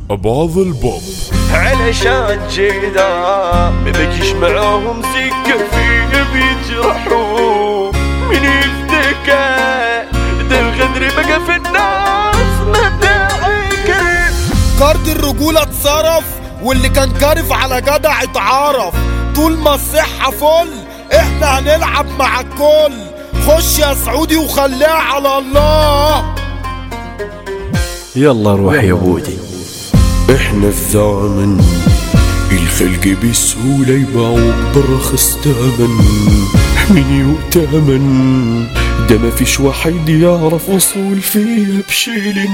بعض البوب علشان جيدا ما بقيش معاهم سكة فيه بيجرحوا من يفتكر ده الغدر بقى في الناس ما داعي. كارد الرجولة اتصرف واللي كان كارف على جدع اتعرف. طول ما الصحة فل احنا هنلعب مع الكل. خش يا سعودي وخليها على الله. يلا روح يا بودي. احنا في زمن الخلق بسهولة يباعوا برخص تمن من يؤتمن ده ما فيش واحد يعرف وصول فيها بشيلن.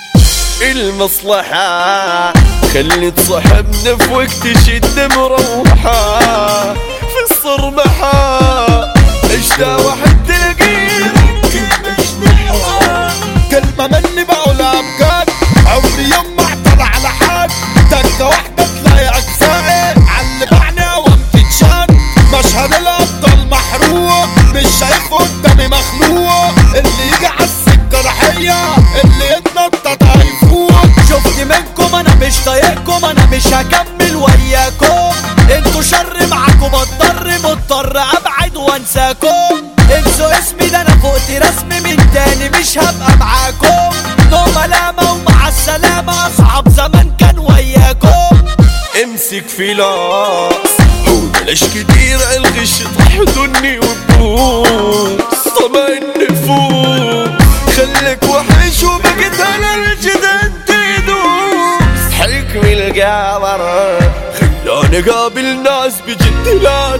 المصلحة خلت صاحبنا في وقت شدة مروحة في الصرمحة اشتا واحد تلاقيه كلمة مني بقولها بجد عمري يوم ما اعترى على حد. تكة واحدة تلاقي أجزائي علمعني أوام تتشد. مشهد الأبطال محروق مش شايف قدامي مخلوق. اللي يجي عالسكة رحية اللي يتنطط هيفوق. شفت منكم انا مش طايقكم انا مش هكمل وياكم. انتوا شر معاكم مضطر ابعد وانساكم. انسوا اسمي ده انا فوقت رسمي من تاني مش هبقى معاكم. نو ملامة ومع السلامة اصحاب زمان كان وياكم. امسك في لاس وبلاش كتير الغش تحضني وتبوس طبع النفوس. خليك وحش وبقيت على الجدد تدوس. حكم القمر خلاني قابل ناس بجد لا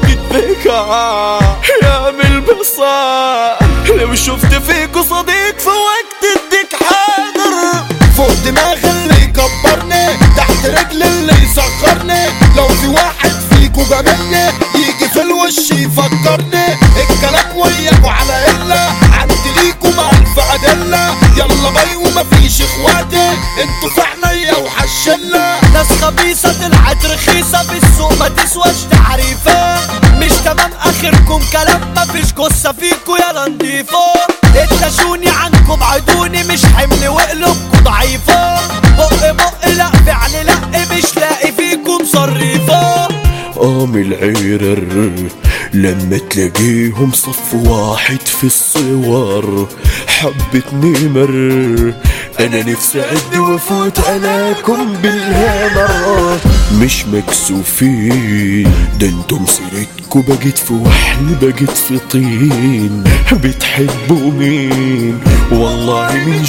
تتذكر يا من البصار. لو شفت فيكو صديق في وقت الدك حاضر. فوق دماغ اللي يكبرني تحت رجل اللي يصغرني. لو في واحد فيكو جاملني يجي في الوش يفكرني. الكلام وياكو على إلا عندي ليكو ألف أدلة. يلا باي ومفيش اخواتي انتوا في عينيا وحشلة. ناس خبيثة طلعت رخيصة في السوق ما تسواش تعريفة. مش تمام اخركم كلام مفيش قصة فيكو يا نضيفة. اتلاشوني عنكم بعدوني مش حمل وقلوبكم ضعيفة. بق لا فعل لا مش لاقي فيكم صريفة. من العرر لما تلاقيهم صف واحد في الصور حبة نمر. انا نفسي اعد وافوت عليكم بالهمر. مش مكسوفين ده انتم سيرتكوا بقيت في وحل بقيت في طين. بتحبوا مين والله من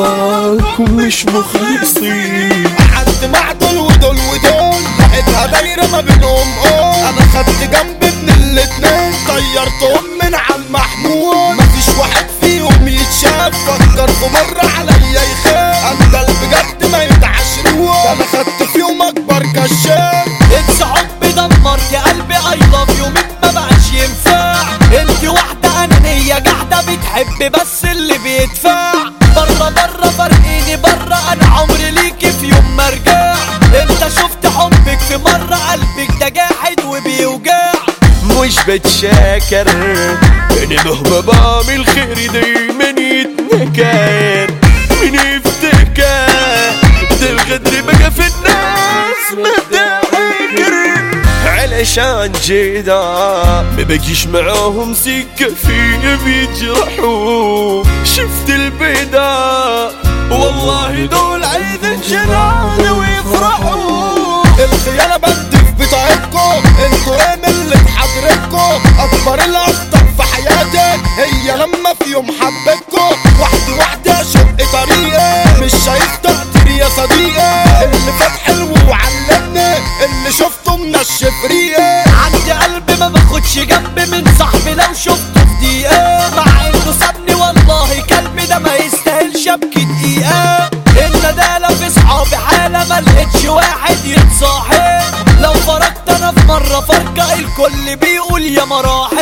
جواكم مش مخلصين. حد مع دول ودول لقيتها دايرة ما بينهم. انا خدت جنب من الاتنين طيرتهم من على المحمول. مفيش واحد فيهم يتشاف فكر في مرة عليا يخاف. انا ده بجد ما يتعشروش انا خدت فيهم اكبر كشاف. انسى حبي دمرت يا قلبي اي لاف يو ما بقاش ينفع. انت واحدة انانية قاعدة بتحب بس اللي بيدفع. بره فرقيني بره انا عمري ليكي في يوم ما ارجع. انت شفت حبك في مرة قلبك ده جاحد وبيوجع. مش بتشاكر انا مهما بعمل خير دايما يتنكر. من يفتكر ده الغدر بقى في الناس ما داعي. علشان جيدا ما بقيش معاهم سكة فيه بيجرحوا. شفت البيضة والله دول عايزين جنان ويفرحوا. الخيانة بندي في بطاقتكو انتوا ايه ملة حضرتكو. اكبر الاخطر في حياتي هي لما في يوم حبيتكو. واحدة اشق طريقي مش شايف تقدير يا صديقي. اللي فات حلو وعلمني اللي شفته منشف ريقي. عندي قلب ما باخدش جنب من صاحبي لو شفته في دقيقة. مع انه سابني والله كلبي ده ما يستاهلش ابكي دقيقة. الندالة في صحابي حالة ملقتش واحد يتصاحب. لو فرقت انا في مرة فرقة الكل بيقول يا مراحل.